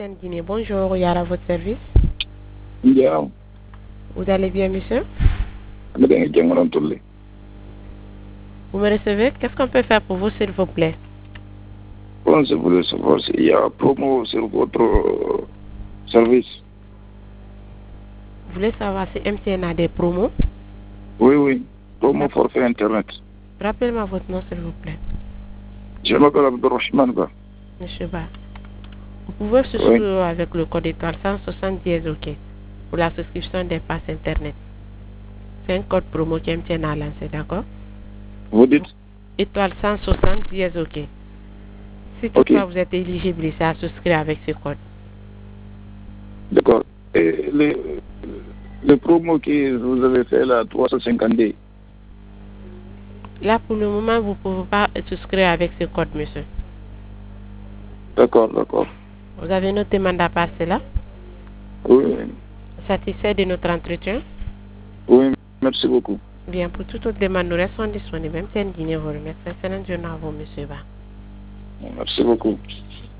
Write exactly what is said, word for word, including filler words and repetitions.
M T N Guinée, bonjour, Yara à votre service. Yeah. Vous allez bien, monsieur? Vous me recevez? Qu'est-ce qu'on peut faire pour vous, s'il vous plaît? Bon, je voulais savoir s'il y a promo sur votre euh, service. Vous voulez savoir si M T N a des promos? Oui, oui. Promo forfait Internet. Rappelez-moi votre nom, s'il vous plaît. Je m'appelle Abdurrahman Ba. Monsieur Ba. Vous pouvez souscrire oui. avec le code étoile cent soixante-dix OK pour la souscription des passes Internet. C'est un code promo que M T N a lancé, d'accord? Vous dites? Étoile cent soixante-dix OK. Si toutefois okay. vous êtes éligible, c'est à souscrire avec ce code. D'accord. Et le, le promo que vous avez fait là, trois cent cinquante D. Là, pour le moment, vous ne pouvez pas souscrire avec ce code, monsieur. D'accord, d'accord. Vous avez noté mandat passé là? Oui. Satisfait de notre entretien? Oui, merci beaucoup. Bien, pour toute autre demande, nous restons disponibles. Même si un Guinée vous remercie. Excellente journée à vous, monsieur Ba. Merci beaucoup.